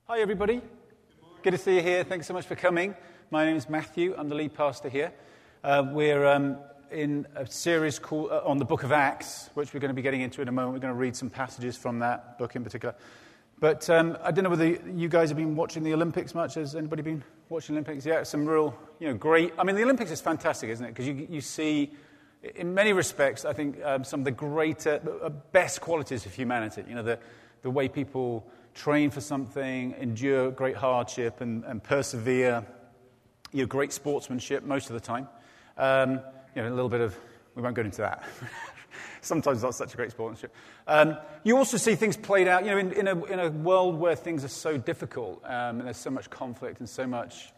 Hi, everybody. Good to see you here. Thanks so much for coming. My name is Matthew. I'm the lead pastor here. We're in a series called on the Book of Acts, which we're going to be getting into in a moment. We're going to read some passages from that book in particular. But I don't know whether you guys have been watching the Olympics much. Has anybody been watching the Olympics? Yeah, some real, great. I mean, the Olympics is fantastic, isn't it? Because you see, in many respects, I think some of the greater, best qualities of humanity. The way people train for something, endure great hardship, and persevere. Great sportsmanship most of the time. A little bit of, we won't go into that. Sometimes not such a great sportsmanship. You also see things played out, in a world where things are so difficult, and there's so much conflict and so much,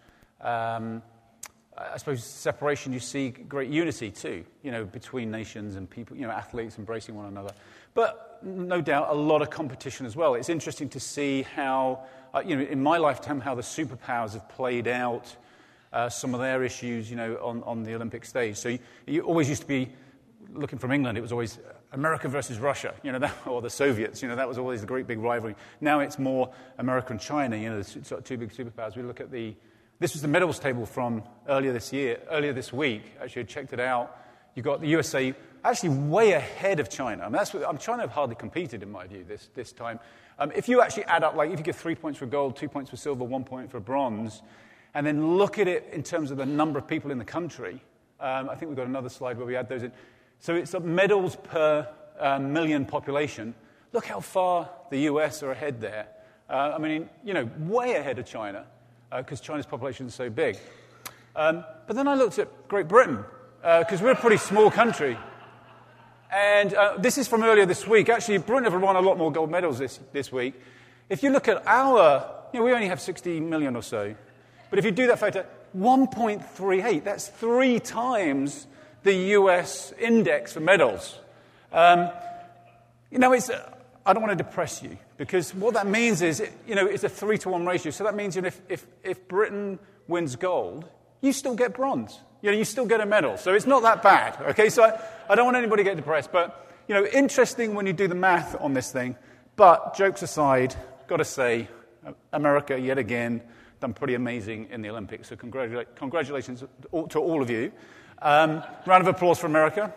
I suppose, separation. You see great unity too, between nations and people, athletes embracing one another. But no doubt, a lot of competition as well. It's interesting to see how, in my lifetime, how the superpowers have played out some of their issues, on the Olympic stage. So you always used to be, looking from England, it was always America versus Russia, or the Soviets, that was always the great big rivalry. Now it's more America and China, the sort of two big superpowers. We look at this was the medals table from earlier this week. Actually, I checked it out. You got the USA actually way ahead of China. I mean, China have hardly competed, in my view, this time. If you actually add up, if you give 3 points for gold, 2 points for silver, 1 point for bronze, and then look at it in terms of the number of people in the country, I think we've got another slide where we add those in. So it's medals per million population. Look how far the US are ahead there. Way ahead of China, because China's population is so big. But then I looked at Great Britain, because we're a pretty small country. And this is from earlier this week. Actually, Britain have won a lot more gold medals this week. If you look at we only have 60 million or so. But if you do that factor, 1.38, that's 3 times the US index for medals. I don't want to depress you, because what that means is, it's a 3-to-1 ratio. So that means if Britain wins gold, you still get bronze. You still get a medal. So it's not that bad, okay? So I don't want anybody to get depressed. But, interesting when you do the math on this thing. But jokes aside, got to say, America, yet again, done pretty amazing in the Olympics. So congratulations to all of you. Round of applause for America.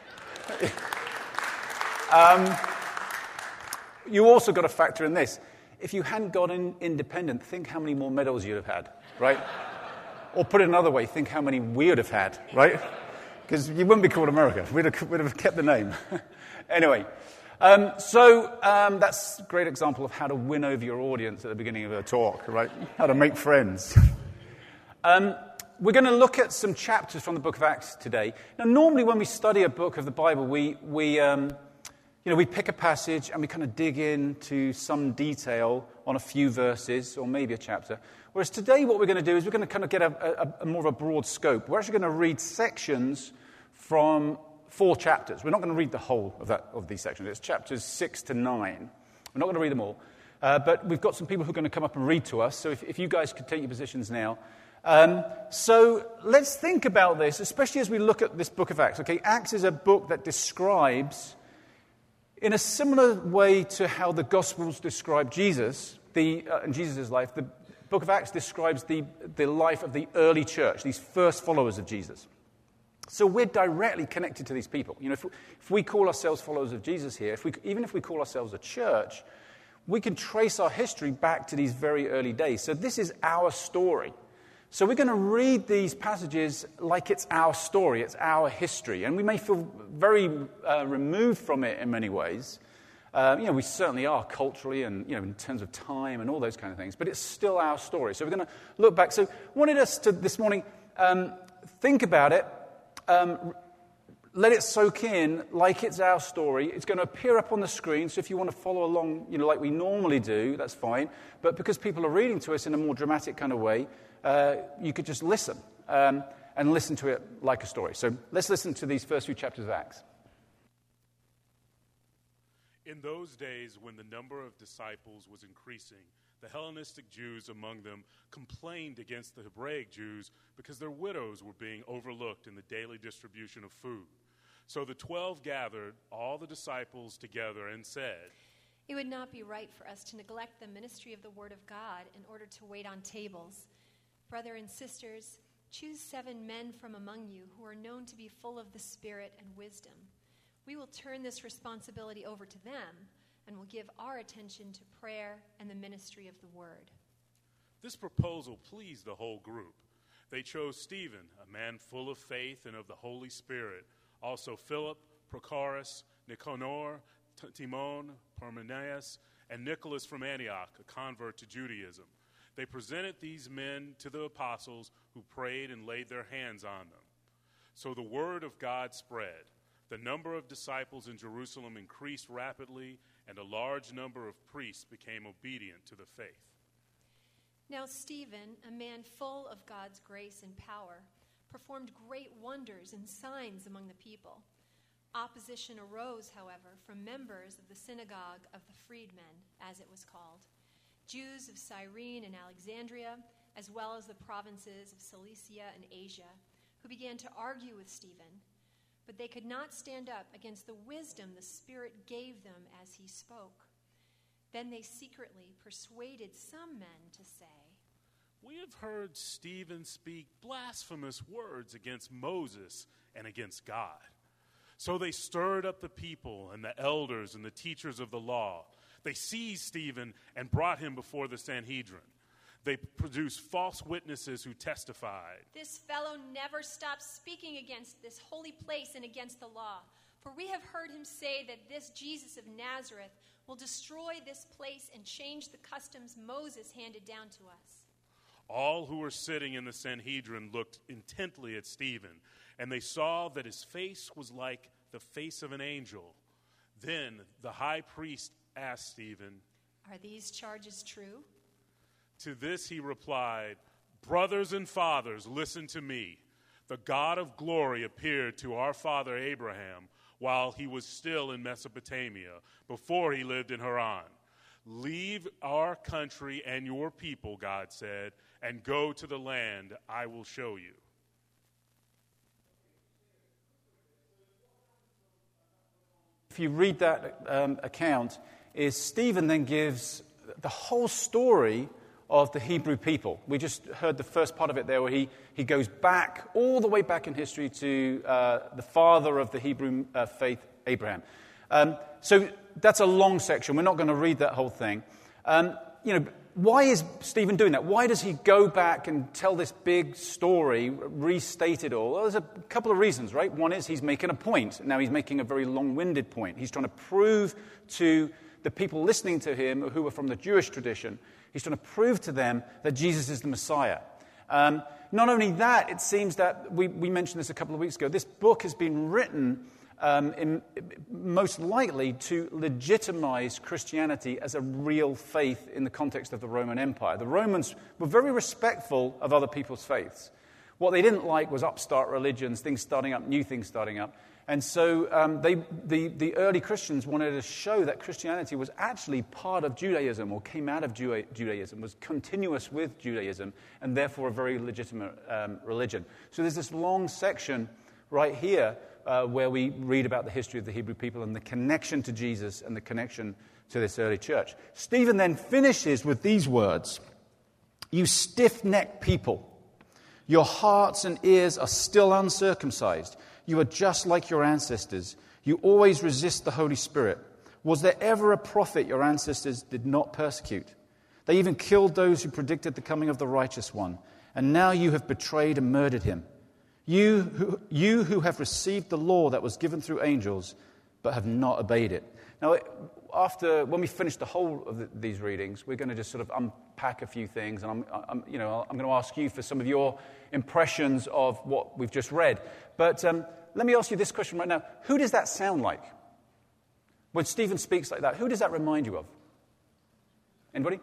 You also got to factor in this. If you hadn't gotten independent, think how many more medals you'd have had, right? Or put it another way, think how many we would have had, right? Because you wouldn't be called America. We'd have kept the name. Anyway, so that's a great example of how to win over your audience at the beginning of a talk, right? How to make friends. We're going to look at some chapters from the book of Acts today. Now, normally when we study a book of the Bible, we pick a passage and we kind of dig into some detail on a few verses or maybe a chapter. Whereas today what we're going to do is we're going to kind of get a more of a broad scope. We're actually going to read sections from 4 chapters. We're not going to read the whole of these sections. It's chapters 6 to 9. We're not going to read them all. But we've got some people who are going to come up and read to us. So if you guys could take your positions now. So let's think about this, especially as we look at this book of Acts. Okay, Acts is a book that describes, in a similar way to how the Gospels describe Jesus, and Jesus' life, the book of Acts describes the life of the early church, these first followers of Jesus. So we're directly connected to these people. If we call ourselves followers of Jesus here, even if we call ourselves a church, we can trace our history back to these very early days. So this is our story. So we're going to read these passages like it's our story, it's our history. And we may feel very removed from it in many ways. We certainly are culturally and, in terms of time and all those kind of things. But it's still our story. So we're going to look back. So I wanted us to, this morning, think about it. Let it soak in like it's our story. It's going to appear up on the screen. So if you want to follow along, like we normally do, that's fine. But because people are reading to us in a more dramatic kind of way, you could just listen and listen to it like a story. So let's listen to these first few chapters of Acts. In those days, when the number of disciples was increasing, the Hellenistic Jews among them complained against the Hebraic Jews because their widows were being overlooked in the daily distribution of food. So the 12 gathered all the disciples together and said, It would not be right for us to neglect the ministry of the Word of God in order to wait on tables. Brother and sisters, choose 7 men from among you who are known to be full of the Spirit and wisdom. We will turn this responsibility over to them and will give our attention to prayer and the ministry of the Word. This proposal pleased the whole group. They chose Stephen, a man full of faith and of the Holy Spirit, also Philip, Prochorus, Nicanor, Timon, Parmenas, and Nicholas from Antioch, a convert to Judaism. They presented these men to the apostles, who prayed and laid their hands on them. So the word of God spread. The number of disciples in Jerusalem increased rapidly, and a large number of priests became obedient to the faith. Now Stephen, a man full of God's grace and power, performed great wonders and signs among the people. Opposition arose, however, from members of the synagogue of the freedmen, as it was called, Jews of Cyrene and Alexandria, as well as the provinces of Cilicia and Asia, who began to argue with Stephen. But they could not stand up against the wisdom the Spirit gave them as he spoke. Then they secretly persuaded some men to say, "We have heard Stephen speak blasphemous words against Moses and against God." So they stirred up the people and the elders and the teachers of the law. They seized Stephen and brought him before the Sanhedrin. They produced false witnesses who testified, "This fellow never stops speaking against this holy place and against the law. For we have heard him say that this Jesus of Nazareth will destroy this place and change the customs Moses handed down to us." All who were sitting in the Sanhedrin looked intently at Stephen, and they saw that his face was like the face of an angel. Then the high priest asked Stephen, "Are these charges true?" To this he replied, "Brothers and fathers, listen to me. The God of glory appeared to our father Abraham while he was still in Mesopotamia, before he lived in Haran. Leave our country and your people, God said, and go to the land I will show you." If you read that account, is Stephen then gives the whole story of the Hebrew people. We just heard the first part of it there, where he goes back, all the way back in history, to the father of the Hebrew faith, Abraham. So that's a long section. We're not going to read that whole thing. Why is Stephen doing that? Why does he go back and tell this big story, restate it all? Well, there's a couple of reasons, right? One is he's making a point. Now he's making a very long-winded point. He's trying to prove to the people listening to him, who are from the Jewish tradition, he's trying to prove to them that Jesus is the Messiah. Not only that, it seems that, we mentioned this a couple of weeks ago, this book has been written most likely to legitimize Christianity as a real faith in the context of the Roman Empire. The Romans were very respectful of other people's faiths. What they didn't like was upstart religions, things starting up, new things starting up. And so the early Christians wanted to show that Christianity was actually part of Judaism, or came out of Judaism, was continuous with Judaism, and therefore a very legitimate religion. So there's this long section right here where we read about the history of the Hebrew people and the connection to Jesus and the connection to this early church. Stephen then finishes with these words: "You stiff-necked people, your hearts and ears are still uncircumcised. You are just like your ancestors. You always resist the Holy Spirit. Was there ever a prophet your ancestors did not persecute? They even killed those who predicted the coming of the righteous one. And now you have betrayed and murdered him. You who have received the law that was given through angels, but have not obeyed it." Now, when we finish the whole of these readings, we're going to just sort of unpack a few things, and I'm going to ask you for some of your impressions of what we've just read. But let me ask you this question right now: who does that sound like? When Stephen speaks like that, who does that remind you of? Anybody?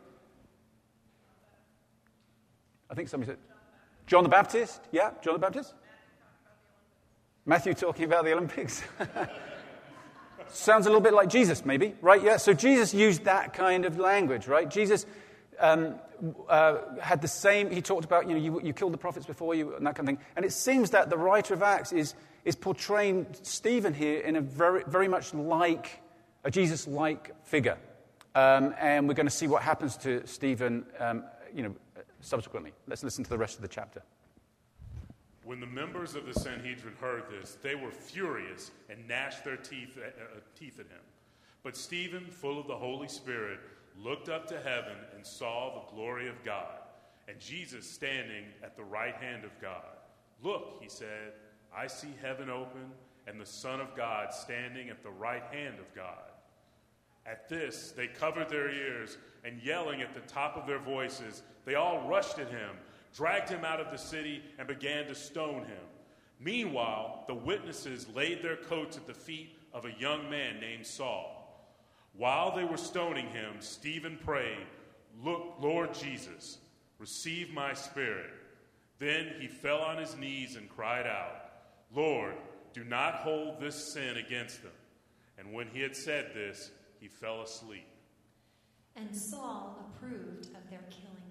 I think somebody said John the Baptist. Yeah, John the Baptist. Matthew talking about the Olympics. Sounds a little bit like Jesus, maybe, right? Yeah, so Jesus used that kind of language, right? Jesus had the same, he talked about, you killed the prophets before you, and that kind of thing. And it seems that the writer of Acts is portraying Stephen here in a very, very much like a Jesus-like figure. and we're going to see what happens to Stephen, subsequently. Let's listen to the rest of the chapter. When the members of the Sanhedrin heard this, they were furious and gnashed their teeth at him. But Stephen, full of the Holy Spirit, looked up to heaven and saw the glory of God, and Jesus standing at the right hand of God. "Look," he said, "I see heaven open, and the Son of God standing at the right hand of God." At this, they covered their ears, and yelling at the top of their voices, they all rushed at him, dragged him out of the city, and began to stone him. Meanwhile, the witnesses laid their coats at the feet of a young man named Saul. While they were stoning him, Stephen prayed, "Look, Lord Jesus, receive my spirit." Then he fell on his knees and cried out, "Lord, do not hold this sin against them." And when he had said this, he fell asleep. And Saul approved of their killing him.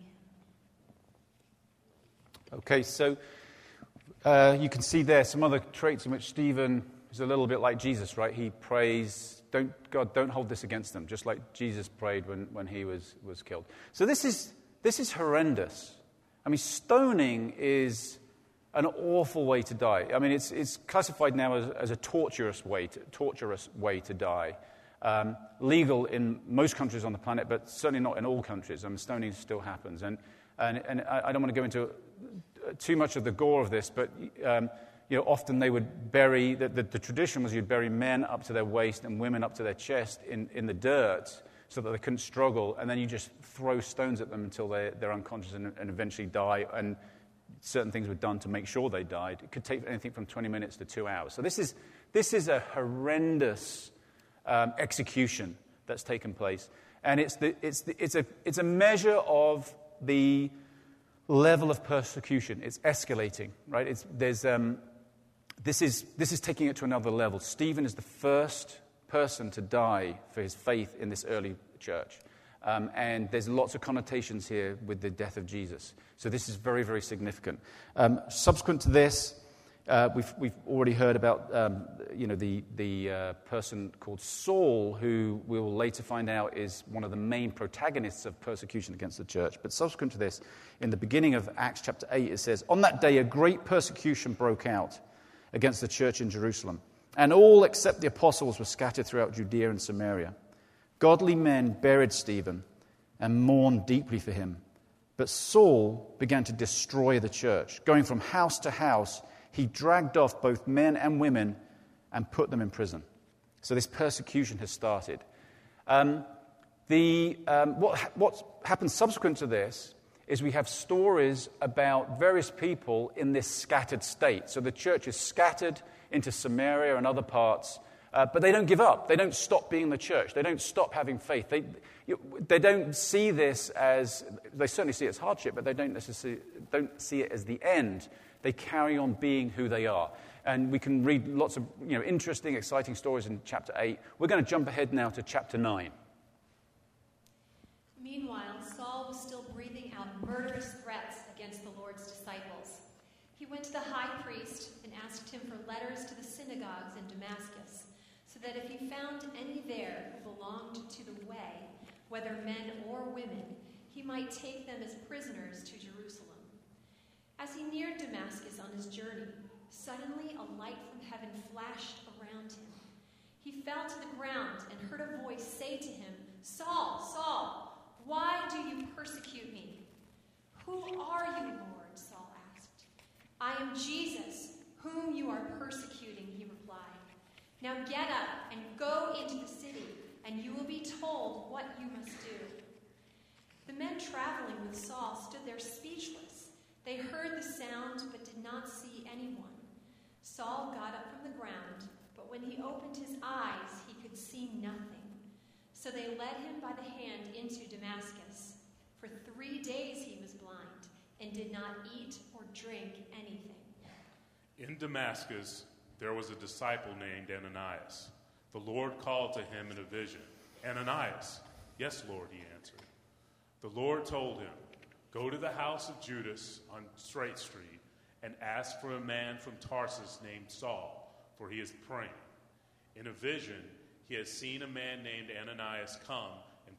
Okay, so you can see there some other traits in which Stephen is a little bit like Jesus, right? He prays, God, don't hold this against them, just like Jesus prayed when he was killed. So this is horrendous. I mean, stoning is an awful way to die. I mean, it's classified now as a torturous way to die. Legal in most countries on the planet, but certainly not in all countries. I mean, stoning still happens. And I don't want to go into too much of the gore of this, but often they would bury, the tradition was you'd bury men up to their waist and women up to their chest in the dirt so that they couldn't struggle, and then you just throw stones at them until they're unconscious and eventually die, and certain things were done to make sure they died. It could take anything from 20 minutes to 2 hours. So this is a horrendous execution that's taken place, and it's a measure of the level of persecution. It's escalating, right? This is taking it to another level. Stephen is the first person to die for his faith in this early church, and there's lots of connotations here with the death of Jesus. So this is very, very significant. Subsequent to this, we've already heard about the person called Saul, who we will later find out is one of the main protagonists of persecution against the church. But subsequent to this, in the beginning of Acts chapter 8, it says, "On that day a great persecution broke out against the church in Jerusalem, and all except the apostles were scattered throughout Judea and Samaria. Godly men buried Stephen and mourned deeply for him. But Saul began to destroy the church. Going from house to house, he dragged off both men and women and put them in prison." So this persecution has started. What happens subsequent to this is we have stories about various people in this scattered state. So the church is scattered into Samaria and other parts, but they don't give up. They don't stop being the church. They don't stop having faith. They don't see this as, they certainly see it as hardship, but they don't see it as the end. They carry on being who they are. And we can read lots of interesting, exciting stories in chapter 8. We're going to jump ahead now to chapter 9. Meanwhile, Saul was still breathing out murderous threats against the Lord's disciples. He went to the high priest and asked him for letters to the synagogues in Damascus, so that if he found any there who belonged to the way, whether men or women, he might take them as prisoners to Jerusalem. As he neared Damascus on his journey, suddenly a light from heaven flashed around him. He fell to the ground and heard a voice say to him, "Saul, Saul, why do you persecute me?" "Who are you, Lord?" Saul asked. "I am Jesus, whom you are persecuting," he replied. "Now get up and go into the city, and you will be told what you must do." The men traveling with Saul stood there speechless. They heard the sound but did not see anyone. Saul got up from the ground, but when he opened his eyes, he could see nothing. So they led him by the hand into Damascus. For 3 days he was blind and did not eat or drink anything. In Damascus, there was a disciple named Ananias. The Lord called to him in a vision. "Ananias." "Yes, Lord," he answered. The Lord told him, "Go to the house of Judas on Straight Street and ask for a man from Tarsus named Saul, for he is praying. In a vision, he has seen a man named Ananias come and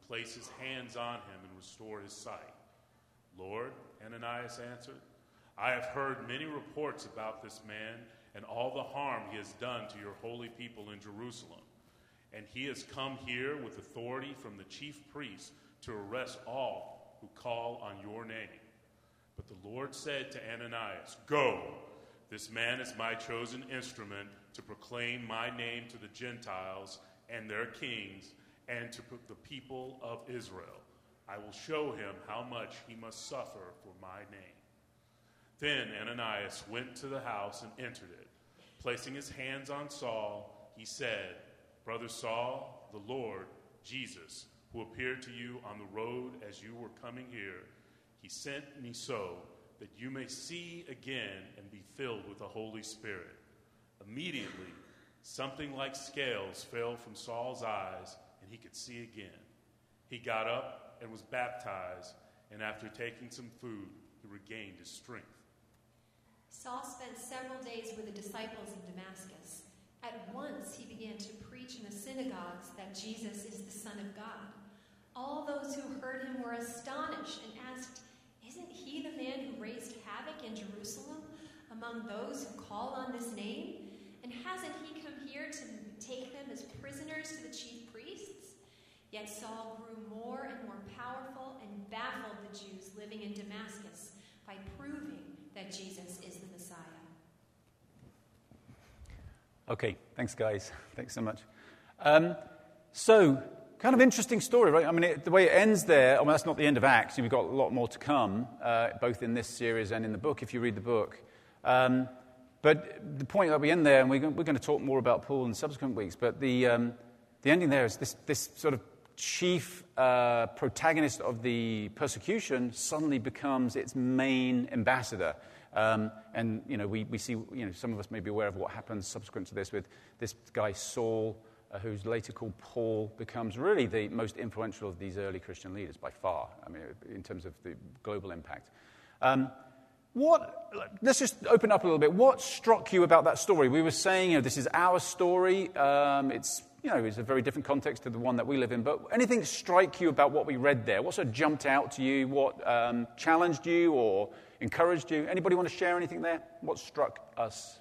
place his hands on him and restore his sight." "Lord," Ananias answered, "I have heard many reports about this man and all the harm he has done to your holy people in Jerusalem. And he has come here with authority from the chief priests to arrest all who call on your name." But the Lord said to Ananias, "Go, this man is my chosen instrument to proclaim my name to the Gentiles and their kings and to the people of Israel. I will show him how much he must suffer for my name." Then Ananias went to the house and entered it. Placing his hands on Saul, he said, "Brother Saul, the Lord, Jesus, who appeared to you on the road as you were coming here, he sent me so that you may see again and be filled with the Holy Spirit." Immediately, something like scales fell from Saul's eyes, and he could see again. He got up and was baptized, and after taking some food, he regained his strength. Saul spent several days with the disciples in Damascus. At once he began to preach in the synagogues that Jesus is the Son of God. All those who heard him were astonished and asked, "Isn't he the man who raised havoc in Jerusalem among those who call on this name? And hasn't he come here to take them as prisoners to the chief priests?" Yet Saul grew more and more powerful and baffled the Jews living in Damascus by proving that Jesus is the Messiah. Okay, thanks, guys. Thanks so much. So, kind of interesting story, right? I mean, the way it ends there, I mean, that's not the end of Acts. We've got a lot more to come, both in this series and in the book, if you read the book. But the point that we end there, and we're going to talk more about Paul in subsequent weeks, but the ending there is this sort of chief protagonist of the persecution suddenly becomes its main ambassador. And, we see, some of us may be aware of what happens subsequent to this with this guy Saul, who's later called Paul, becomes really the most influential of these early Christian leaders by far, I mean, in terms of the global impact. Let's just open up a little bit. What struck you about that story? We were saying, this is our story. It's a very different context to the one that we live in. But anything strike you about what we read there? What sort of jumped out to you? What challenged you or encouraged you? Anybody want to share anything there? What struck us?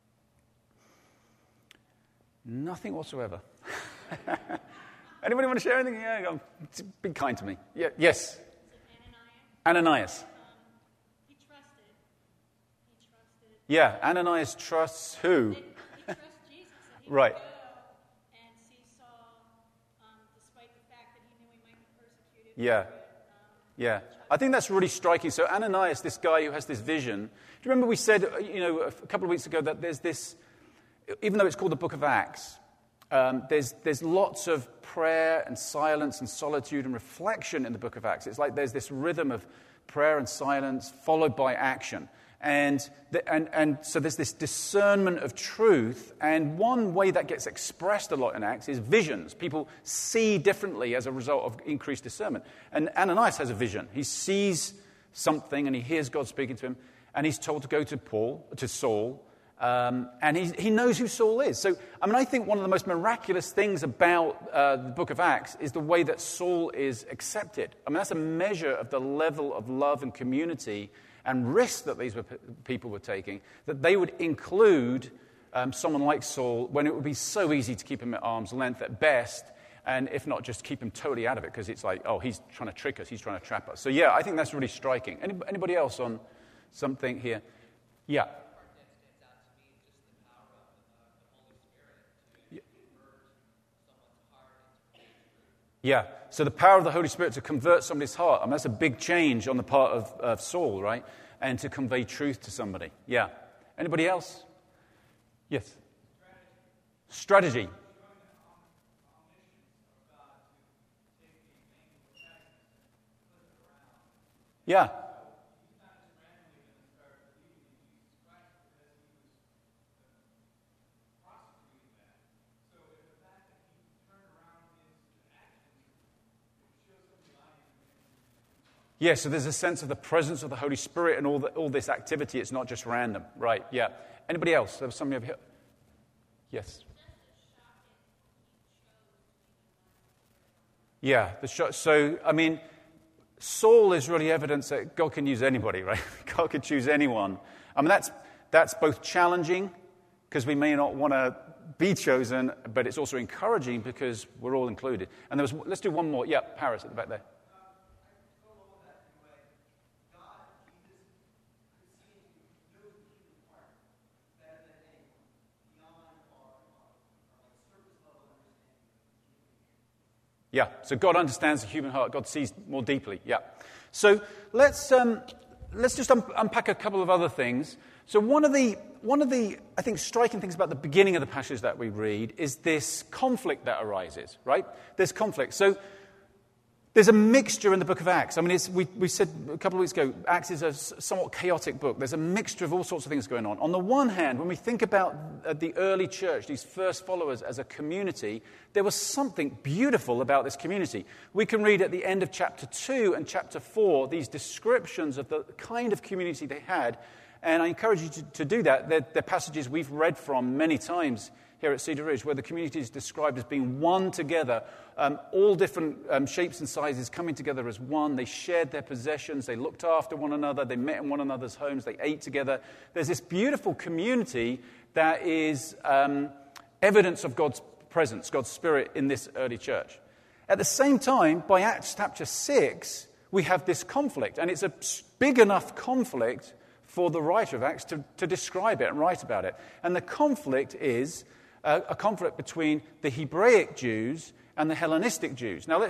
Nothing whatsoever. Anybody want to share anything? Yeah, be kind to me. Yeah, yes. Ananias. He trusted. Yeah, Ananias trusts who? He trusts Jesus. And he Right. would go and see Saul, despite the fact that he knew he might be persecuted. Yeah. Yeah. I think that's really striking. So Ananias, this guy who has this vision. Do you remember we said, a couple of weeks ago that there's this, even though it's called the Book of Acts, there's lots of prayer and silence and solitude and reflection in the Book of Acts. It's like there's this rhythm of prayer and silence followed by action. And so there's this discernment of truth, and one way that gets expressed a lot in Acts is visions. People see differently as a result of increased discernment. And Ananias has a vision. He sees something, and he hears God speaking to him, and he's told to go to Saul, and he knows who Saul is. So, I think one of the most miraculous things about the book of Acts is the way that Saul is accepted. That's a measure of the level of love and community and risk that these people were taking, that they would include someone like Saul when it would be so easy to keep him at arm's length at best, and if not, just keep him totally out of it, because it's like, oh, he's trying to trick us, he's trying to trap us. So yeah, I think that's really striking. Anybody else on something here? Yeah. Yeah, so the power of the Holy Spirit to convert somebody's heart. That's a big change on the part of Saul, right? And to convey truth to somebody. Yeah. Anybody else? Yes. Strategy. Yeah. Yeah, so there's a sense of the presence of the Holy Spirit and all this activity. It's not just random. Right, yeah. Anybody else? There was somebody over here. Yes. Yeah. So, I mean, Saul is really evidence that God can use anybody, right? God can choose anyone. I mean, that's both challenging, because we may not want to be chosen, but it's also encouraging because we're all included. And let's do one more. Yeah, Paris at the back there. Yeah, so God understands the human heart. God sees more deeply. Yeah. So let's just unpack a couple of other things. So one of the I think striking things about the beginning of the passage that we read is this conflict that arises. Right? There's conflict. So there's a mixture in the book of Acts. I mean, we said a couple of weeks ago, Acts is a somewhat chaotic book. There's a mixture of all sorts of things going on. On the one hand, when we think about the early church, these first followers as a community, there was something beautiful about this community. We can read at the end of chapter 2 and chapter 4 these descriptions of the kind of community they had. And I encourage you to do that. They're passages we've read from many times here at Cedar Ridge, where the community is described as being one together, all different shapes and sizes coming together as one. They shared their possessions, they looked after one another, they met in one another's homes, they ate together. There's this beautiful community that is evidence of God's presence, God's Spirit in this early church. At the same time, by Acts chapter 6, we have this conflict, and it's a big enough conflict for the writer of Acts to describe it and write about it. And the conflict is a conflict between the Hebraic Jews and the Hellenistic Jews. Now,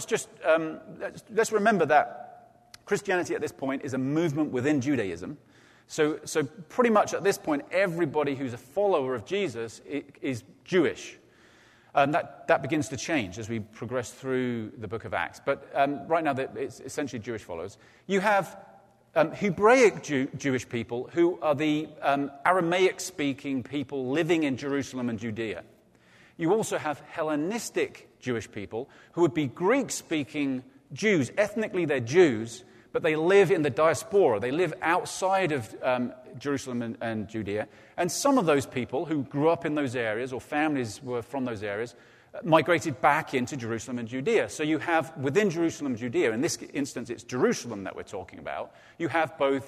let's remember that Christianity at this point is a movement within Judaism. So pretty much at this point, everybody who's a follower of Jesus is Jewish. That begins to change as we progress through the book of Acts. But right now, it's essentially Jewish followers. You have Hebraic Jewish people who are the Aramaic-speaking people living in Jerusalem and Judea. You also have Hellenistic Jewish people who would be Greek-speaking Jews. Ethnically, they're Jews, but they live in the diaspora. They live outside of Jerusalem and Judea. And some of those people who grew up in those areas, or families were from those areas, migrated back into Jerusalem and Judea. So you have, within Jerusalem and Judea, in this instance it's Jerusalem that we're talking about, you have both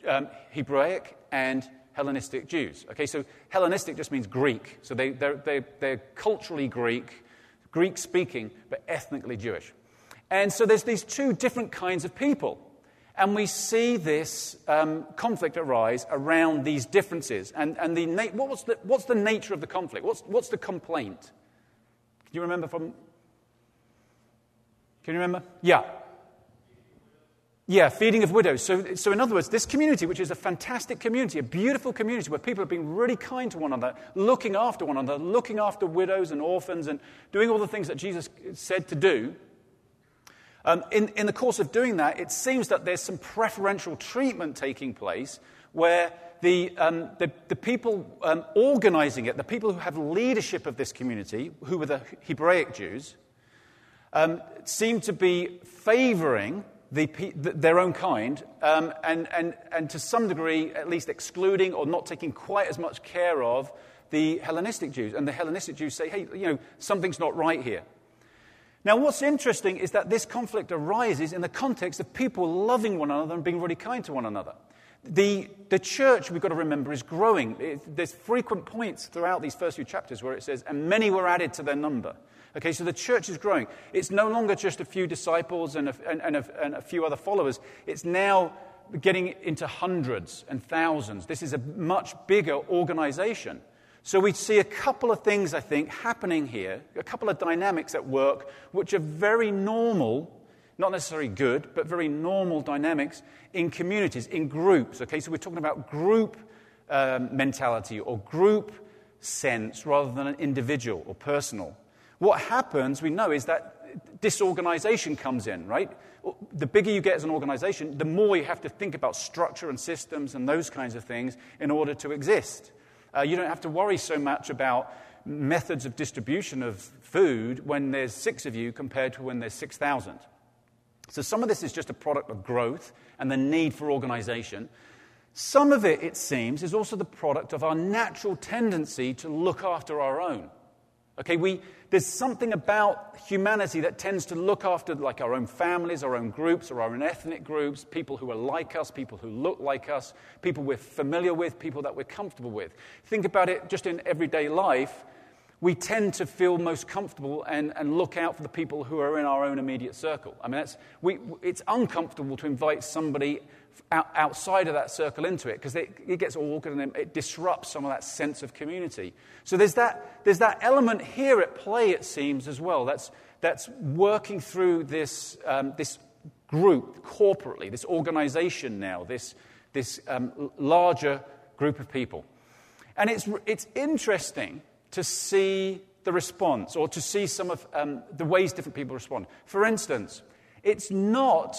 Hebraic and Hellenistic Jews. Okay, so Hellenistic just means Greek. So they're culturally Greek-speaking, but ethnically Jewish. And so there's these two different kinds of people. And we see this conflict arise around these differences. And what's the nature of the conflict? What's the complaint? Do you remember from... Can you remember? Yeah. Yeah, feeding of widows. So in other words, this community, which is a fantastic community, a beautiful community where people have been really kind to one another, looking after one another, looking after widows and orphans and doing all the things that Jesus said to do. In the course of doing that, it seems that there's some preferential treatment taking place where the people organizing it, the people who have leadership of this community, who were the Hebraic Jews, seem to be favoring their own kind and to some degree at least excluding or not taking quite as much care of the Hellenistic Jews. And the Hellenistic Jews say, hey, something's not right here. Now, what's interesting is that this conflict arises in the context of people loving one another and being really kind to one another. The church, we've got to remember, is growing. There's frequent points throughout these first few chapters where it says, and many were added to their number. Okay, so the church is growing. It's no longer just a few disciples and a few other followers. It's now getting into hundreds and thousands. This is a much bigger organization. So we see a couple of things, I think, happening here, a couple of dynamics at work, which are very normal, not necessarily good, but very normal dynamics in communities, in groups. Okay, so we're talking about group mentality or group sense rather than an individual or personal. What happens, we know, is that disorganization comes in, right? The bigger you get as an organization, the more you have to think about structure and systems and those kinds of things in order to exist. You don't have to worry so much about methods of distribution of food when there's 6 of you compared to when there's 6,000. So some of this is just a product of growth and the need for organization. Some of it seems, is also the product of our natural tendency to look after our own. Okay, there's something about humanity that tends to look after like our own families, our own groups, or our own ethnic groups, people who are like us, people who look like us, people we're familiar with, people that we're comfortable with. Think about it just in everyday life. We tend to feel most comfortable and look out for the people who are in our own immediate circle. I mean, it's uncomfortable to invite somebody outside of that circle into it because it gets awkward and it disrupts some of that sense of community. So there's that element here at play, it seems, as well. That's working through this group corporately, this organization now, this larger group of people. And it's interesting to see the response, or to see some of the ways different people respond. For instance, it's not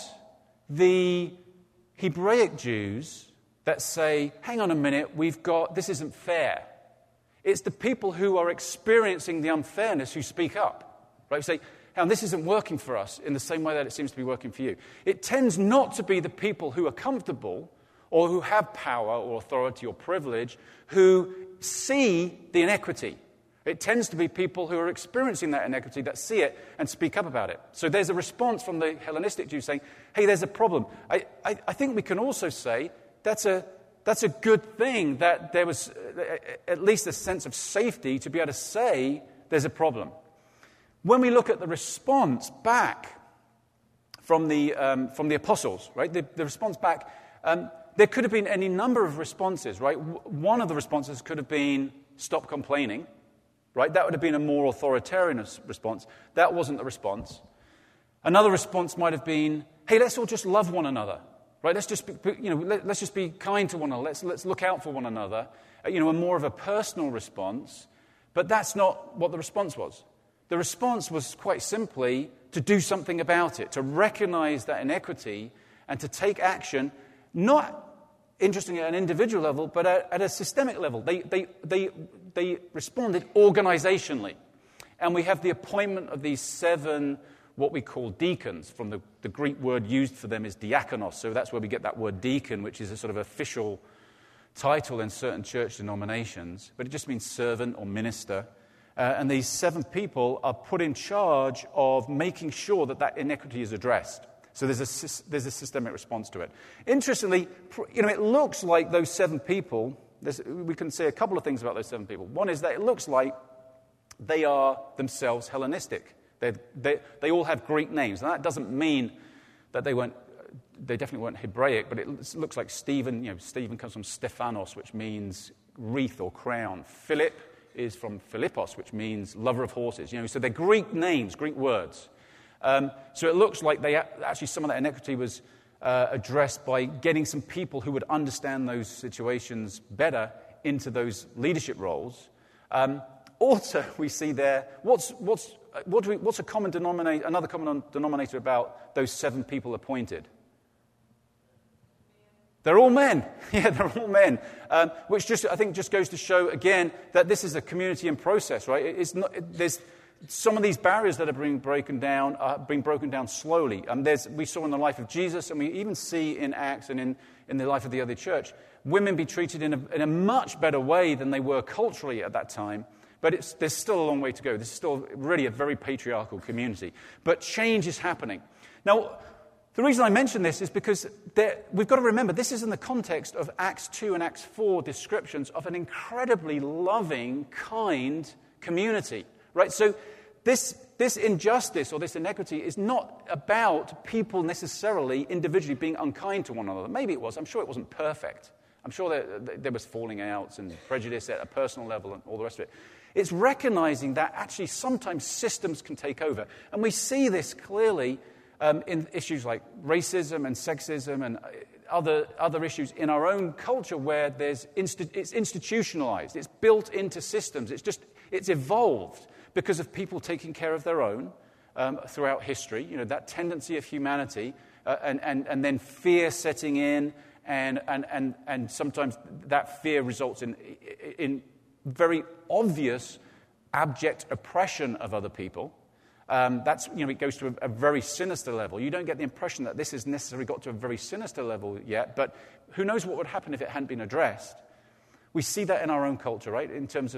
the Hebraic Jews that say, hang on a minute, this isn't fair. It's the people who are experiencing the unfairness who speak up. Right? You say, hang on, this isn't working for us in the same way that it seems to be working for you. It tends not to be the people who are comfortable or who have power or authority or privilege who see the inequity. It tends to be people who are experiencing that inequity that see it and speak up about it. So there's a response from the Hellenistic Jews saying, hey, there's a problem. I think we can also say that's a good thing that there was at least a sense of safety to be able to say there's a problem. When we look at the response back from the apostles, right, the response back, there could have been any number of responses, right? One of the responses could have been stop complaining. Right? That would have been a more authoritarian response. That wasn't the response. Another response might have been, hey, let's all just love one another. Right? Let's just be kind to one another. Let's look out for one another. A more of a personal response. But that's not what the response was. The response was quite simply to do something about it, to recognize that inequity and to take action, not interesting at an individual level, but at a systemic level. They responded organizationally. And we have the appointment of these 7, what we call deacons. From the Greek word used for them is diakonos. So that's where we get that word deacon, which is a sort of official title in certain church denominations. But it just means servant or minister. And these 7 people are put in charge of making sure that inequity is addressed. So there's a systemic response to it. Interestingly, it looks like those 7 people, we can say a couple of things about those 7 people. One is that it looks like they are themselves Hellenistic. They all have Greek names. And that doesn't mean that they definitely weren't Hebraic, but it looks like Stephen. Stephen comes from Stephanos, which means wreath or crown. Philip is from Philippos, which means lover of horses. So they're Greek names, Greek words. So it looks like actually some of that inequity was addressed by getting some people who would understand those situations better into those leadership roles. Also, we see there what's a common denominator? Another common denominator about those 7 people appointed. They're all men. Yeah, they're all men. Which I think just goes to show again that this is a community in process, right? It's not. There's some of these barriers that are being broken down slowly. We saw in the life of Jesus, and we even see in Acts and in the life of the early church, women be treated in a much better way than they were culturally at that time. But there's still a long way to go. This is still really a very patriarchal community. But change is happening. Now, the reason I mention this is because we've got to remember this is in the context of Acts 2 and Acts 4 descriptions of an incredibly loving, kind community. Right? So this injustice or this inequity is not about people necessarily individually being unkind to one another. Maybe it was. I'm sure it wasn't perfect. I'm sure there was falling outs and prejudice at a personal level and all the rest of it. It's recognizing that actually sometimes systems can take over. And we see this clearly in issues like racism and sexism and other issues in our own culture where it's institutionalized. It's built into systems. It's evolved because of people taking care of their own throughout history. That tendency of humanity and then fear setting in and sometimes that fear results in very obvious abject oppression of other people. It goes to a very sinister level. You don't get the impression that this has necessarily got to a very sinister level yet, but who knows what would happen if it hadn't been addressed. We see that in our own culture, right? In terms of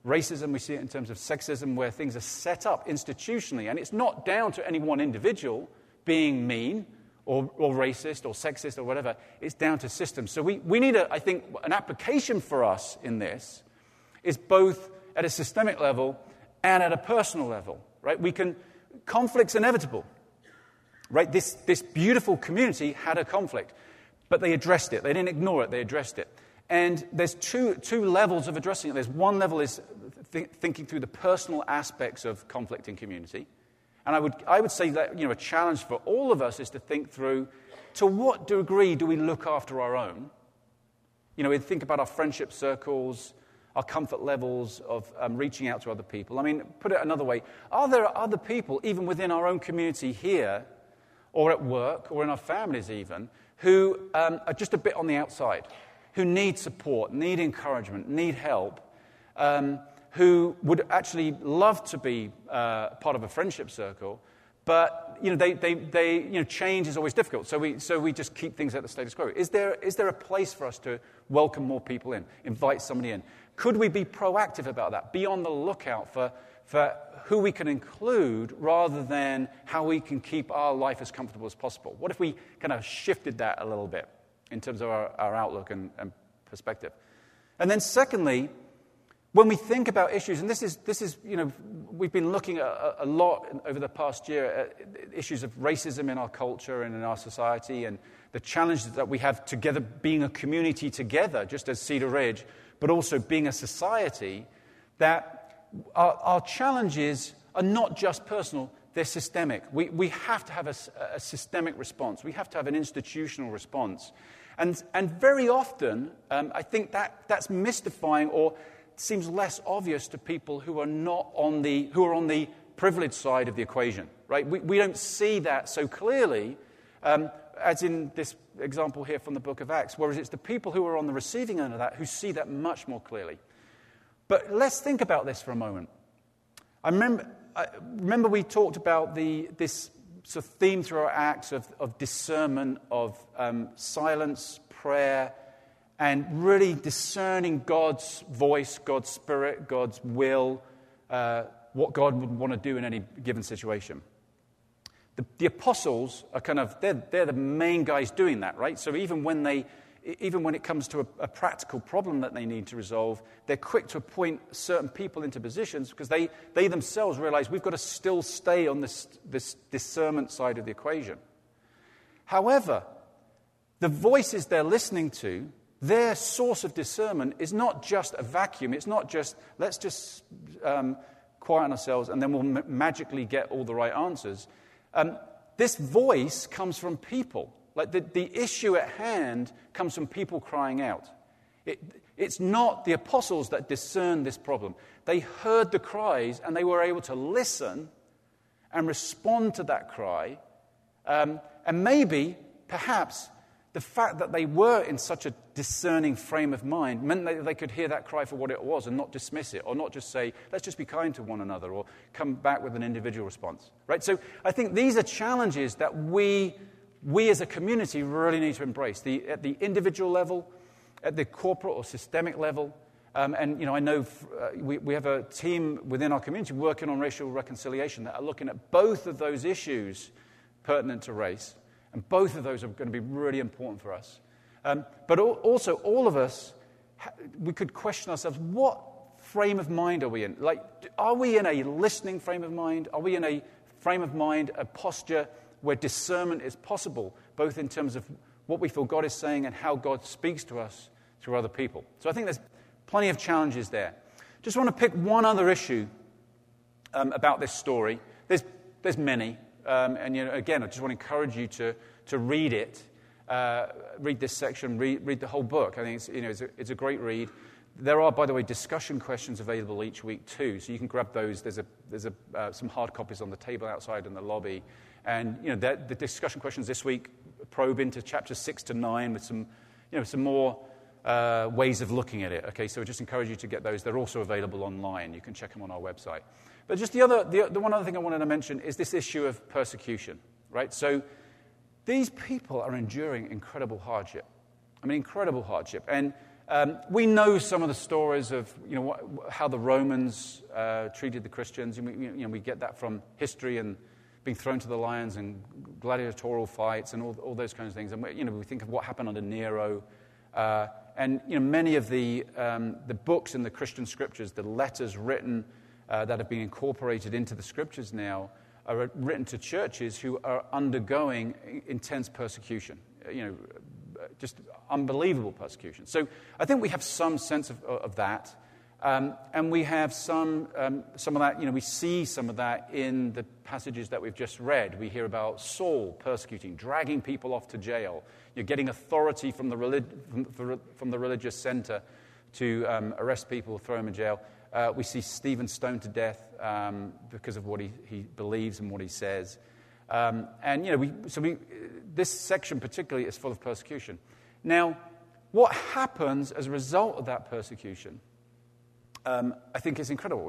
racism, we see it in terms of sexism, where things are set up institutionally. And it's not down to any one individual being mean or racist or sexist or whatever. It's down to systems. So we need, I think, an application for us in this is both at a systemic level and at a personal level, right? Conflict's inevitable, right? This beautiful community had a conflict, but they addressed it. They didn't ignore it. They addressed it. And there's two levels of addressing it. There's one level is thinking through the personal aspects of conflict in community. And I would say that, a challenge for all of us is to think through, to what degree do we look after our own? We think about our friendship circles, our comfort levels of reaching out to other people. I mean, put it another way, are there other people, even within our own community here, or at work, or in our families even, who are just a bit on the outside, who need support, need encouragement, need help, who would actually love to be part of a friendship circle, but change is always difficult. So we just keep things at the status quo. Is there a place for us to welcome more people in, invite somebody in? Could we be proactive about that? Be on the lookout for who we can include rather than how we can keep our life as comfortable as possible? What if we kind of shifted that a little bit in terms of our outlook and perspective? And then secondly, when we think about issues, and this is we've been looking at a lot over the past year at issues of racism in our culture and in our society and the challenges that we have together, being a community together, just as Cedar Ridge, but also being a society, that our challenges are not just personal, they're systemic. We have to have a systemic response. We have to have an institutional response. And very often, I think that's mystifying or seems less obvious to people who are on the privileged side of the equation, right? We don't see that so clearly, as in this example here from the book of Acts, whereas it's the people who are on the receiving end of that who see that much more clearly. But let's think about this for a moment. I remember we talked about this sort of theme through our Acts of discernment, of silence, prayer, and really discerning God's voice, God's spirit, God's will, what God would want to do in any given situation. The apostles are they're the main guys doing that, right? So even when it comes to a practical problem that they need to resolve, they're quick to appoint certain people into positions because they themselves realize we've got to still stay on this discernment side of the equation. However, the voices they're listening to, their source of discernment is not just a vacuum. It's not just, let's just quieten ourselves and then we'll magically get all the right answers. This voice comes from people. Like the issue at hand comes from people crying out. It's not the apostles that discerned this problem. They heard the cries and they were able to listen and respond to that cry. And maybe, perhaps, the fact that they were in such a discerning frame of mind meant that they could hear that cry for what it was and not dismiss it, or not just say, let's just be kind to one another, or come back with an individual response. Right? So I think these are challenges that we as a community really need to embrace, at the individual level, at the corporate or systemic level. I know we have a team within our community working on racial reconciliation that are looking at both of those issues pertinent to race. And both of those are going to be really important for us. But also, all of us, we could question ourselves, what frame of mind are we in? Like, are we in a listening frame of mind? Are we in a frame of mind, a posture where discernment is possible, both in terms of what we feel God is saying and how God speaks to us through other people? So I think there's plenty of challenges there. Just want to pick one other issue about this story. There's many. Again, I just want to encourage you to read it, read this section, read the whole book. I think it's a great read. There are, by the way, discussion questions available each week too, so you can grab those. There's some hard copies on the table outside in the lobby, and the discussion questions this week probe into chapters 6 to 9 with some more ways of looking at it. Okay, so I just encourage you to get those. They're also available online. You can check them on our website. But just the one other thing I wanted to mention is this issue of persecution, right? So these people are enduring incredible hardship. I mean, incredible hardship. And We know some of the stories of how the Romans treated the Christians. And we get that from history and being thrown to the lions and gladiatorial fights and all those kinds of things. And we think of what happened under Nero. And many of the books in the Christian scriptures, the letters written that have been incorporated into the scriptures now, are written to churches who are undergoing intense persecution. Just unbelievable persecution. So I think we have some sense of that. And we have some of that, we see some of that in the passages that we've just read. We hear about Saul persecuting, dragging people off to jail. You're getting authority from the religious center to arrest people, throw them in jail. We see Stephen stoned to death because of what he believes and what he says. This section particularly is full of persecution. Now, what happens as a result of that persecution, I think is incredible.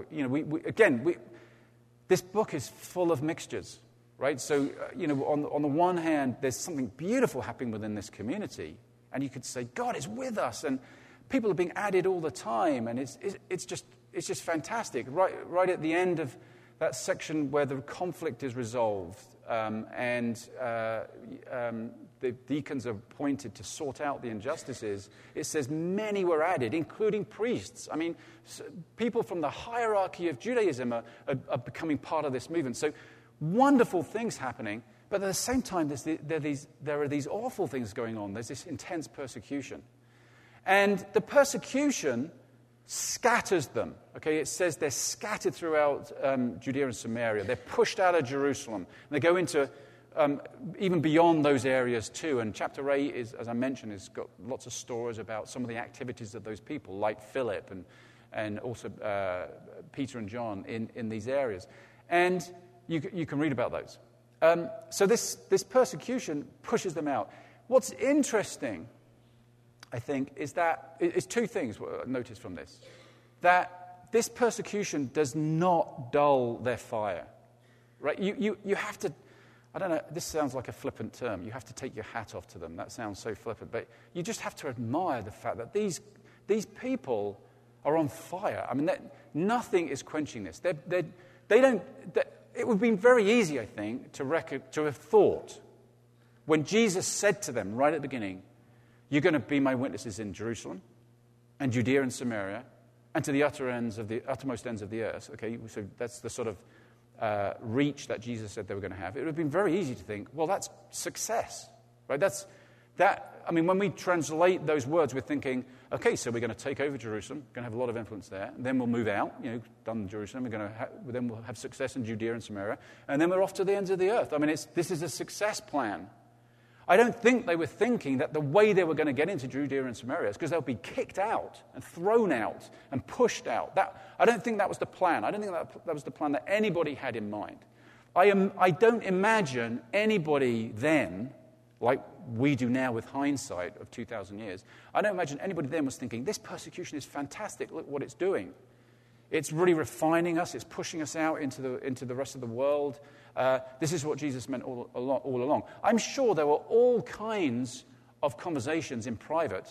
This book is full of mixtures, right? So, on the one hand, there's something beautiful happening within this community, and you could say, God is with us, and people are being added all the time, and it's just fantastic. Right at the end of that section where the conflict is resolved, and the deacons are appointed to sort out the injustices, it says many were added, including priests. I mean, people from the hierarchy of Judaism are becoming part of this movement. So wonderful things happening, but at the same time, there are these awful things going on. There's this intense persecution. And the persecution scatters them. Okay, it says they're scattered throughout Judea and Samaria. They're pushed out of Jerusalem. And they go into even beyond those areas too. And chapter 8 is, as I mentioned, has got lots of stories about some of the activities of those people, like Philip and also Peter and John in these areas. And you can read about those. So this persecution pushes them out. What's interesting, I think, is two things I noticed from this. That this persecution does not dull their fire. Right? You have to, I don't know, this sounds like a flippant term. You have to take your hat off to them. That sounds so flippant. But you just have to admire the fact that these people are on fire. I mean, nothing is quenching this. It would have been very easy, I think, to have thought when Jesus said to them right at the beginning, you're going to be my witnesses in Jerusalem and Judea and Samaria and to the uttermost ends of the earth. Okay, so that's the sort of reach that Jesus said they were going to have. It would have been very easy to think, well, that's success, right? I mean, when we translate those words, we're thinking, okay, so we're going to take over Jerusalem, going to have a lot of influence there, and then we'll move out, done Jerusalem, then we'll have success in Judea and Samaria, and then we're off to the ends of the earth. I mean, this is a success plan. I don't think they were thinking that the way they were going to get into Judea and Samaria is because they'll be kicked out and thrown out and pushed out. I don't think that was the plan. I don't think that was the plan that anybody had in mind. I don't imagine anybody then, like we do now with hindsight of 2,000 years, I don't imagine anybody then was thinking, this persecution is fantastic, look what it's doing. It's really refining us, it's pushing us out into the rest of the world. This is what Jesus meant all along. I'm sure there were all kinds of conversations in private,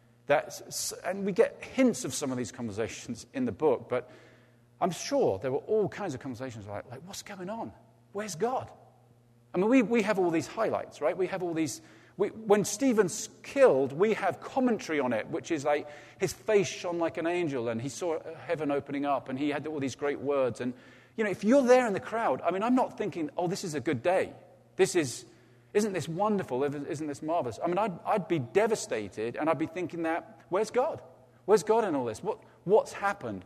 and we get hints of some of these conversations in the book, but I'm sure there were all kinds of conversations like what's going on? Where's God? I mean, we have all these highlights, right? We have all these... when Stephen's killed, we have commentary on it, which is like his face shone like an angel, and he saw heaven opening up, and he had all these great words. And, if you're there in the crowd, I mean, I'm not thinking, oh, this is a good day. Isn't this wonderful? Isn't this marvelous? I mean, I'd be devastated, and I'd be thinking that, where's God? Where's God in all this? What's happened?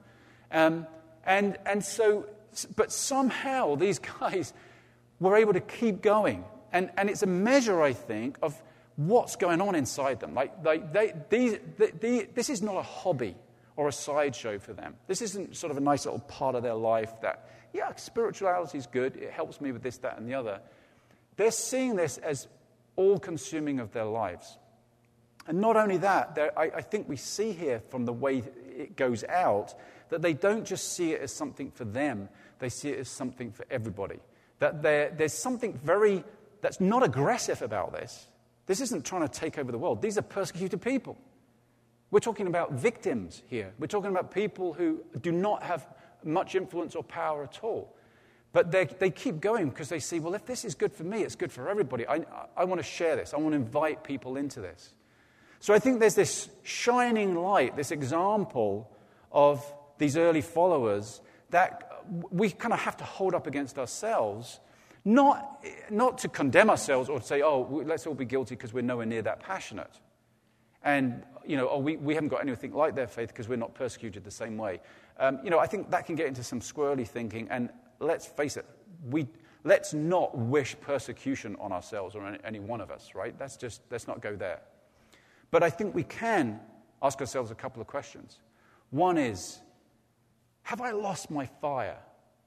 But somehow these guys were able to keep going. And it's a measure, I think, of what's going on inside them. This is not a hobby or a sideshow for them. This isn't sort of a nice little part of their life that, spirituality is good. It helps me with this, that, and the other. They're seeing this as all-consuming of their lives. And not only that, I think we see here from the way it goes out that they don't just see it as something for them. They see it as something for everybody. That there's something that's not aggressive about this. This isn't trying to take over the world. These are persecuted people. We're talking about victims here. We're talking about people who do not have much influence or power at all. But they keep going because they see, well, if this is good for me, it's good for everybody. I want to share this. I want to invite people into this. So I think there's this shining light, this example of these early followers that we kind of have to hold up against ourselves, not to condemn ourselves or to say, oh, let's all be guilty because we're nowhere near that passionate. And, we haven't got anything like their faith because we're not persecuted the same way. I think that can get into some squirrely thinking. And let's face it, let's not wish persecution on ourselves or on any one of us, right? Let's not go there. But I think we can ask ourselves a couple of questions. One is, have I lost my fire?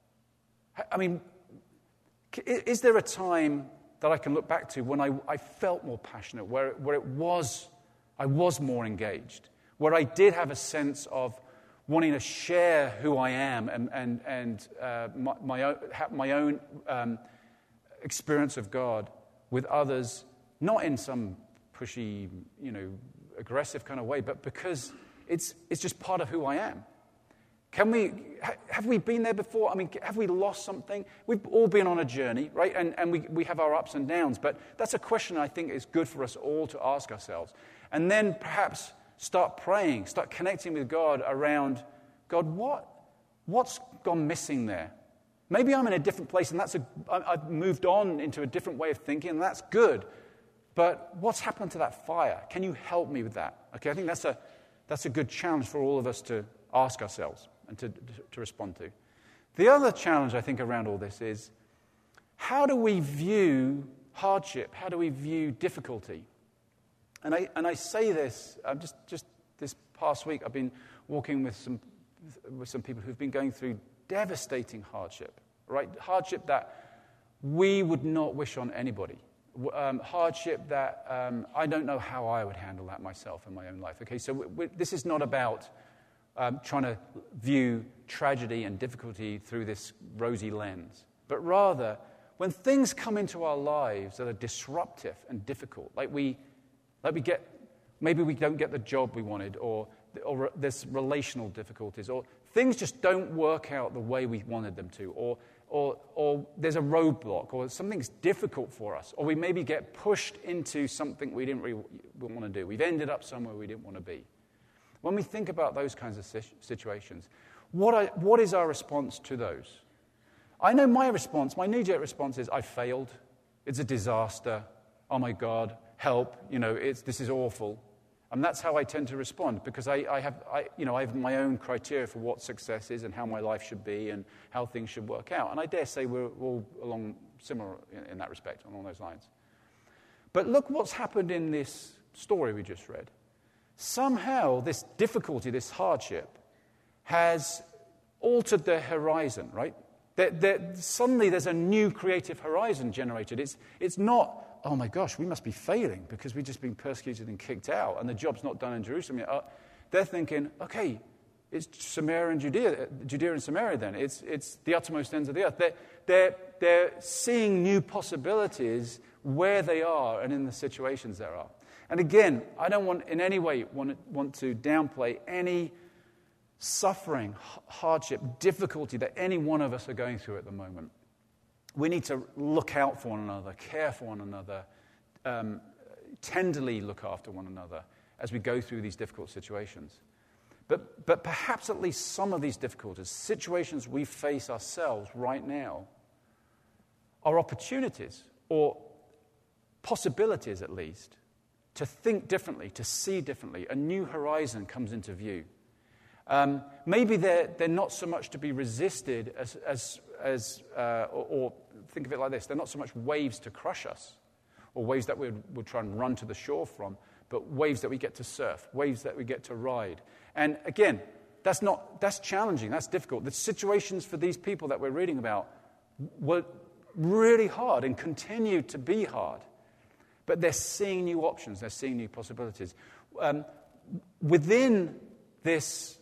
I mean, is there a time that I can look back to when I felt more passionate, where I was more engaged, where I did have a sense of wanting to share who I am and my own experience of God with others, not in some pushy, aggressive kind of way, but because it's just part of who I am. Have we been there before? I mean, have we lost something? We've all been on a journey, right? And we have our ups and downs, but that's a question I think is good for us all to ask ourselves. And then perhaps start praying, start connecting with God around, God, what's gone missing there? Maybe I'm in a different place and I've moved on into a different way of thinking, and that's good. But what's happened to that fire? Can you help me with that? Okay, I think that's a good challenge for all of us to ask ourselves and to respond to. The other challenge, I think, around all this is, how do we view hardship? How do we view difficulty? And I say this, just this past week, I've been walking with some people who've been going through devastating hardship, right? Hardship that we would not wish on anybody. Hardship that I don't know how I would handle that myself in my own life. Okay, so this is not about trying to view tragedy and difficulty through this rosy lens, but rather when things come into our lives that are disruptive and difficult, maybe we don't get the job we wanted, or there's relational difficulties, or things just don't work out the way we wanted them to, or there's a roadblock, or something's difficult for us, or we maybe get pushed into something we didn't really want to do. We've ended up somewhere we didn't want to be. When we think about those kinds of situations, what is our response to those? I know my knee-jerk response is, I failed. It's a disaster. Oh my God, help. This is awful. And that's how I tend to respond, because I have my own criteria for what success is and how my life should be and how things should work out. And I dare say we're all along similar in that respect, along those lines. But look what's happened in this story we just read. Somehow this difficulty, this hardship, has altered their horizon, right? Suddenly there's a new creative horizon generated. It's not, oh my gosh, we must be failing because we've just been persecuted and kicked out and the job's not done in Jerusalem yet. They're thinking, okay, it's Samaria and Judea and Samaria then. It's the uttermost ends of the earth. They're seeing new possibilities where they are and in the situations there are. And again, I don't want in any way want to downplay any suffering, hardship, difficulty that any one of us are going through at the moment. We need to look out for one another, care for one another, tenderly look after one another as we go through these difficult situations. But perhaps at least some of these difficulties, situations we face ourselves right now, are opportunities, or possibilities at least, to think differently, to see differently. A new horizon comes into view. Maybe they're not so much to be resisted or think of it like this, they're not so much waves to crush us, or waves that we would try and run to the shore from, but waves that we get to surf, waves that we get to ride. And again, that's challenging, that's difficult. The situations for these people that we're reading about were really hard and continue to be hard. But they're seeing new options, they're seeing new possibilities. Within this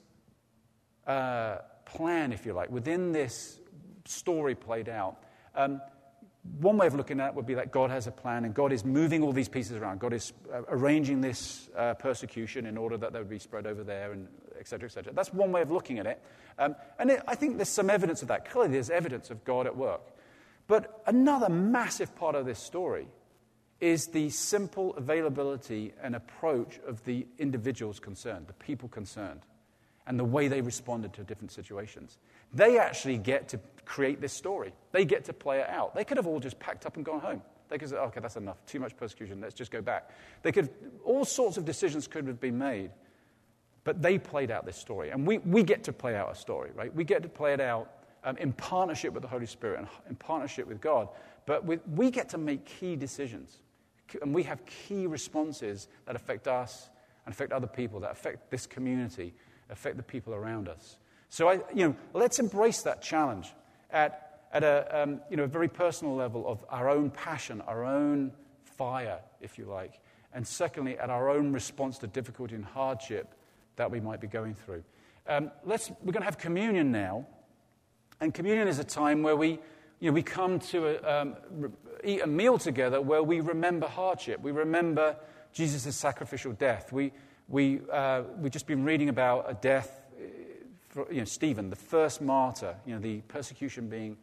plan, if you like, within this story played out, one way of looking at it would be that God has a plan and God is moving all these pieces around. God is arranging this persecution in order that they would be spread over there, and et cetera, et cetera. That's one way of looking at it. I think there's some evidence of that. Clearly, there's evidence of God at work. But another massive part of this story is the simple availability and approach of the individuals concerned, the people concerned, and the way they responded to different situations. They actually get to create this story. They get to play it out. They could have all just packed up and gone home. They could say, okay, that's enough. Too much persecution. Let's just go back. All sorts of decisions could have been made, but they played out this story. And we get to play out a story, right? We get to play it out in partnership with the Holy Spirit and in partnership with God. But we get to make key decisions. And we have key responses that affect us and affect other people, that affect this community, affect the people around us. So let's embrace that challenge at a very personal level of our own passion, our own fire, if you like, and secondly, at our own response to difficulty and hardship that we might be going through. We're going to have communion now, and communion is a time where we come to eat a meal together where we remember hardship. We remember Jesus' sacrificial death. We've just been reading about a death. Stephen, the first martyr, the persecution being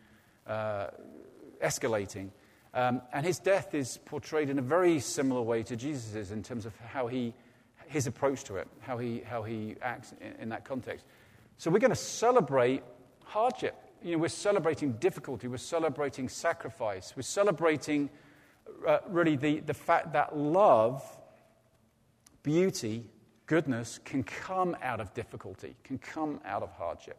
escalating, and his death is portrayed in a very similar way to Jesus's in terms of his approach to it, how he acts in that context. So we're going to celebrate hardship. We're celebrating difficulty. We're celebrating sacrifice. We're celebrating really the fact that love, beauty, goodness can come out of difficulty, can come out of hardship.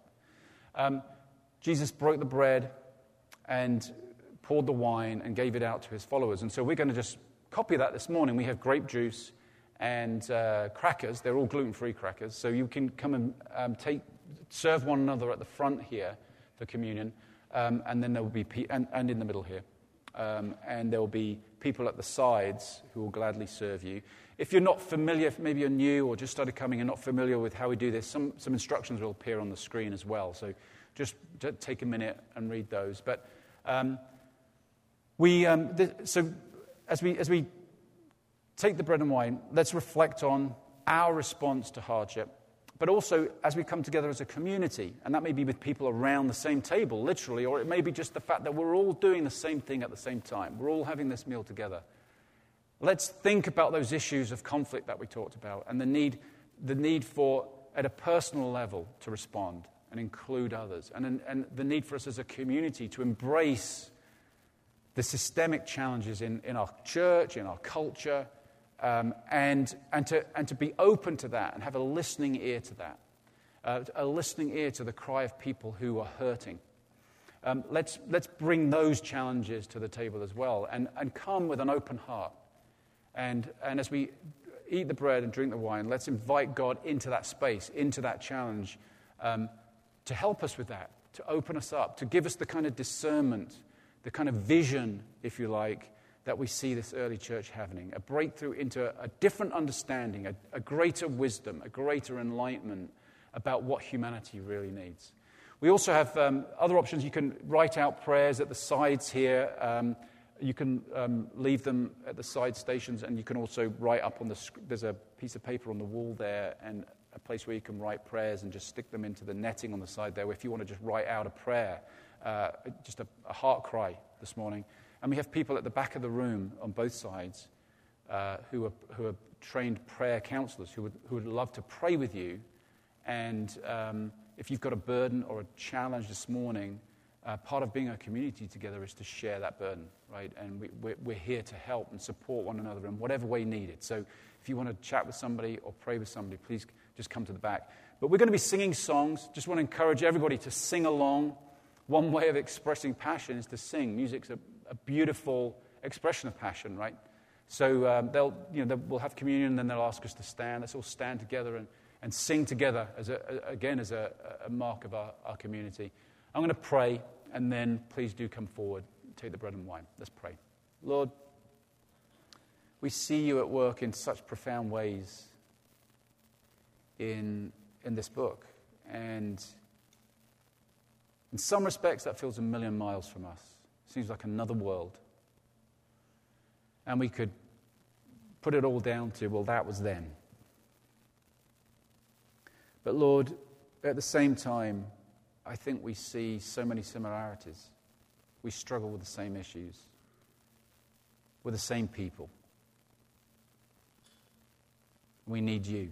Jesus broke the bread and poured the wine and gave it out to his followers. And so we're going to just copy that this morning. We have grape juice and crackers. They're all gluten-free crackers. So you can come and serve one another at the front here for communion. And then there will be, and in the middle here. And there will be people at the sides who will gladly serve you. If you're not familiar, if maybe you're new or just started coming and not familiar with how we do this, some instructions will appear on the screen as well. So just take a minute and read those. But so as we take the bread and wine, let's reflect on our response to hardship. But also, as we come together as a community, and that may be with people around the same table, literally, or it may be just the fact that we're all doing the same thing at the same time. We're all having this meal together. Let's think about those issues of conflict that we talked about and the need for, at a personal level, to respond and include others, and the need for us as a community to embrace the systemic challenges in our church, in our culture, and to be open to that and have a listening ear to that, a listening ear to the cry of people who are hurting. Let's bring those challenges to the table as well and come with an open heart. And as we eat the bread and drink the wine, let's invite God into that space, into that challenge, to help us with that, to open us up, to give us the kind of discernment, the kind of vision, if you like, that we see this early church having, a breakthrough into a different understanding, a greater wisdom, a greater enlightenment about what humanity really needs. We also have other options. You can write out prayers at the sides here. You can leave them at the side stations, and you can also write up on there's a piece of paper on the wall there and a place where you can write prayers and just stick them into the netting on the side there if you want to just write out a prayer, just a heart cry this morning. And we have people at the back of the room on both sides who are trained prayer counselors who would love to pray with you. And if you've got a burden or a challenge this morning, part of being a community together is to share that burden, right? And we're here to help and support one another in whatever way needed. So if you want to chat with somebody or pray with somebody, please just come to the back. But we're going to be singing songs. Just want to encourage everybody to sing along. One way of expressing passion is to sing. Music's a beautiful expression of passion, right? So we'll have communion, and then they'll ask us to stand. Let's all stand together and sing together as a mark of our community. I'm going to pray, and then please do come forward and take the bread and wine. Let's pray. Lord, we see you at work in such profound ways in this book. And in some respects, that feels a million miles from us. Seems like another world. And we could put it all down to, well, that was then. But Lord, at the same time, I think we see so many similarities. We struggle with the same issues, with the same people. We need you.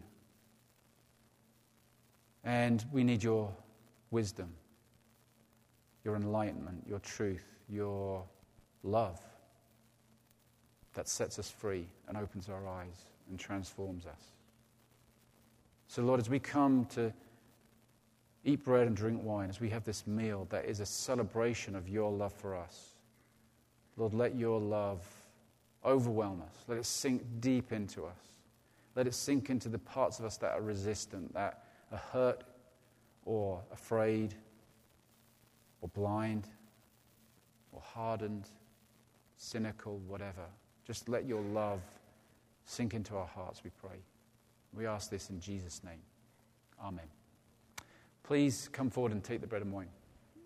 And we need your wisdom, your enlightenment, your truth, your love that sets us free and opens our eyes and transforms us. So, Lord, as we come to eat bread and drink wine, as we have this meal that is a celebration of your love for us, Lord, let your love overwhelm us. Let it sink deep into us. Let it sink into the parts of us that are resistant, that are hurt or afraid or blind or hardened, cynical, whatever. Just let your love sink into our hearts, we pray. We ask this in Jesus' name. Amen. Please come forward and take the bread and wine.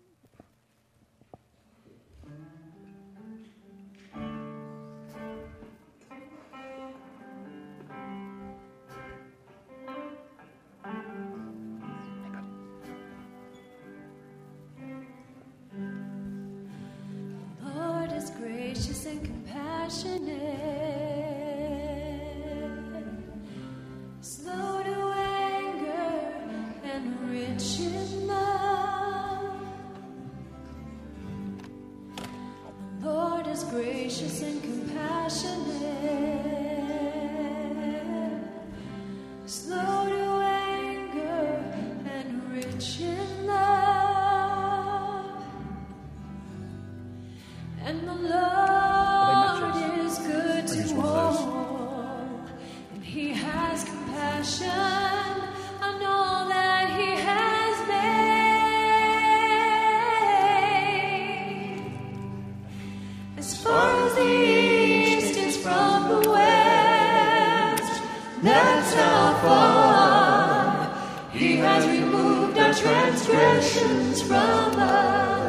Lord is gracious and compassionate, slow to anger and rich in love. The Lord is gracious and compassionate, slow to anger and rich in love. And the Lord is good to all, and He has compassion on all that He has made. As far as the east is from the west, that's how far He has removed our transgressions from us.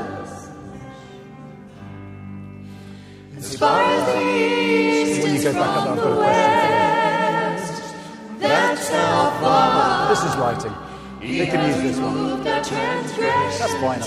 As far as the east is from the west, that's how far This is lighting. They can use this one. removed our transgressions That's fine.